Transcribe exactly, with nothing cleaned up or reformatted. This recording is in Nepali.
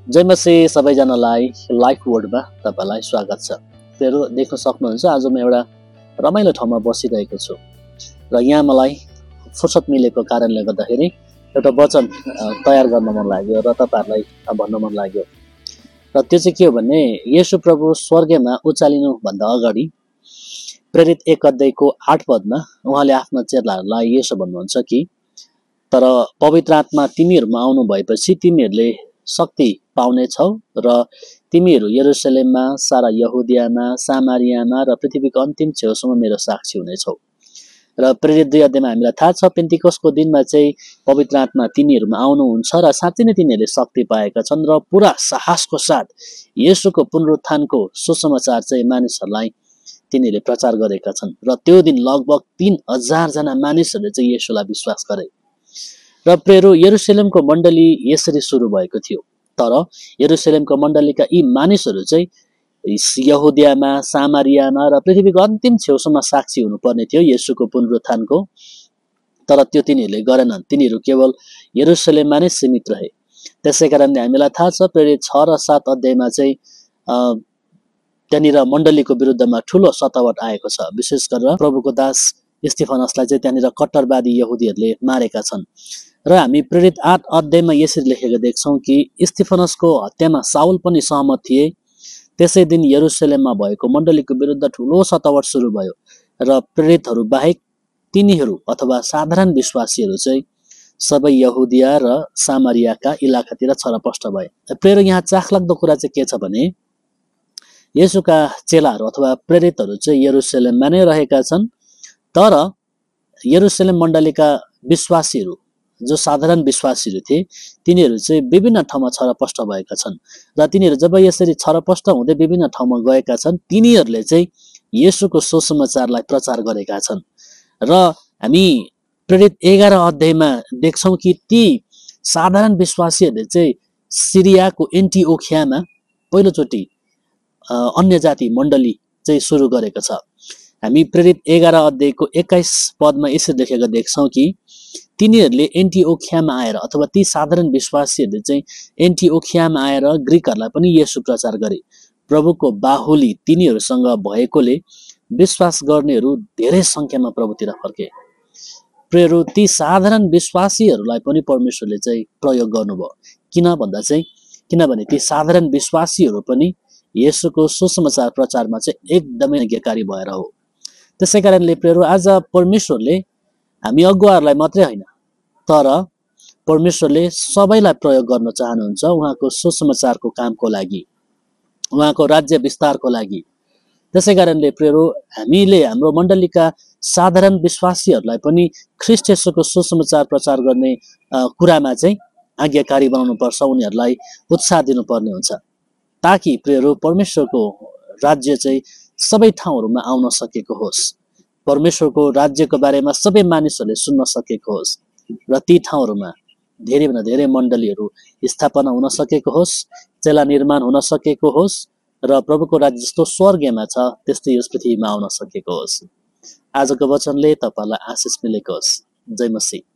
जय मसी सबैजनालाई लाइफ वर्डमा तपाईलाई स्वागत छ। फेरि देख्न सक्नुहुन्छ आज म एउटा रमाइलो ठाउँमा बसिरहेको छु र यहाँ मलाई फुर्सद मिलेको कारणले गर्दाखेरि एउटा वचन तयार गर्न मन लाग्यो र तपाईहरुलाई भन्न मन लाग्यो। र त्यो चाहिँ के हो भने येशू प्रभु स्वर्गमा उचालिनु भन्दा अगाडि प्रेरित एक अध्यायको आठ पदमा उहाँले आफ्ना चेलाहरूलाई यसो भन्नुहुन्छ कि तर पवित्र आत्मा तिमीहरुमा आउनु भएपछि तिमीहरुले शक्ति पाउने छौ र तिमीहरु यरुशलेममा, सारा यहुदियामा, सामरियामा र पृथ्वीको अन्तिम छेउसम्म मेरो साक्षी हुनेछौ। र प्रेरित दुई अध्यायमा हामीलाई थाहा छ पेन्टिकोसको दिनमा चाहिँ पवित्र आत्मा तिनीहरुमा आउनुहुन्छ र साँच्चै नै तिनीहरुले शक्ति पाएका छन् र पूरा साहसको साथ येशूको पुनरुत्थानको सुसमाचार चाहिँ मानिसहरुलाई तिनीहरुले प्रचार गरेका छन् र त्यो दिन लगभग तीन हजार जना मानिसहरुले चाहिँ येशूलाई विश्वास गरे। र प्रेरो यरुशलेमको मण्डली यसरी सुरु भएको थियो। तर यरुशलेमको मण्डलीका यी मानिसहरु चाहिँ यहुदियामा, सामरियामा र पृथ्वीको अन्तिम छेउसम्म साक्षी हुनुपर्ने थियो येशूको पुनरुत्थानको। तर त्यो तिनीहरुले गरेनन्, तिनीहरु केवल यरुशलेममा नै सीमित रहे। त्यसैकारणले हामीलाई थाहा छ प्रेरित छ र सात अध्यायमा चाहिँ त्यहाँनिर मण्डलीको विरुद्धमा ठूलो सतावट आएको छ। विशेष गरेर प्रभुको दास स्तिफनसलाई चाहिँ त्यहाँनिर कट्टरवादी यहुदीहरुले मारेका छन् र हामी प्रेरित आठ अध्यायमा यसरी लेखेको देख्छौं कि स्तिफनसको हत्यामा साउल पनि सहमत थिए। त्यसै दिन यरुशलेममा भएको मण्डलीको विरुद्ध ठूलो सतावट सुरु भयो र प्रेरितहरु बाहेक तिनीहरु अथवा साधारण विश्वासीहरु चाहिँ सबै यहुदिया र सामरियाका इलाकातिर छरपष्ट भए। प्रेरित यहाँ चाखलाग्दो कुरा चाहिँ के छ भने येशूका चेलाहरु अथवा प्रेरितहरु चाहिँ यरुशलेममा नै रहेका छन्। तर यरुशलेम मण्डलीका विश्वासीहरु जो साधारण विश्वासीहरु थिए तिनीहरु चाहिँ विभिन्न ठाउँमा छरपष्ट भएका छन् र तिनीहरु जब यसरी छरपष्ट हुँदै विभिन्न ठाउँमा गएका छन् तिनीहरुले चाहिँ येशूको सुसमाचारलाई प्रचार गरेका छन्। र हामी प्रेरित एघार अध्यायमा देख्छौं कि ती साधारण विश्वासीहरुले चाहिँ सिरियाको एन्टिओखियामा पहिलोचोटी अन्य जाति मण्डली चाहिँ सुरु गरेको छ। हामी प्रेरित एघार अध्यायको एक्काइस पदमा यसरी लेखेको देख्छौं कि तिनीहरुले एन्टिओखियामा आएर अथवा ती साधारण विश्वासीहरुले चाहिँ एन्टिओखियामा आएर ग्रीकहरुलाई पनि येशू प्रचार गरे। प्रभुको बाहुली तिनीहरुसँग भएकोले विश्वास गर्नेहरु धेरै संख्यामा प्रभुतिर फर्के। प्रेरो ती साधारण विश्वासीहरुलाई पनि परमेश्वरले चाहिँ प्रयोग गर्नुभयो। किन भन्दा चाहिँ किनभने ती साधारण विश्वासीहरु पनि येशूको सुसमाचार प्रचारमा चाहिँ एकदमै आज्ञाकारी भएर हो। त्यसैकारणले प्रेरो आज परमेश्वरले हामी अगुवाहरुलाई मात्रै हैन तर परमेश्वरले सबैलाई प्रयोग गर्न चाहनुहुन्छ उहाँको सुसमाचारको कामको लागि, उहाँको राज्य विस्तारको लागि। त्यसैकारणले प्रेरो हामीले हाम्रो मण्डलीका साधारण विश्वासीहरुलाई पनि ख्रीष्ट येशूको सुसमाचार प्रचार गर्ने कुरामा चाहिँ आज्ञाकारी बनाउनु पर्छ, उनीहरुलाई उत्साह दिनुपर्ने हुन्छ ताकि प्रेरो परमेश्वरको राज्य चाहिँ सबै ठाउँहरुमा आउन सकेको होस्, परमेश्वरको राज्यको बारेमा सबै मानिसहरुले सुन्न सकेको होस् र ती ठाउँहरुमा धेरै भन्दा धेरै मण्डलीहरु स्थापना हुन सकेको होस्, चेला निर्माण हुन सकेको होस् र प्रभुको राज्य जस्तो स्वर्गमा छ त्यस्तै यस पृथ्वीमा आउन सकेको होस्। आजको वचनले तपाईलाई आशिष मिलेको होस्। जय मसीह।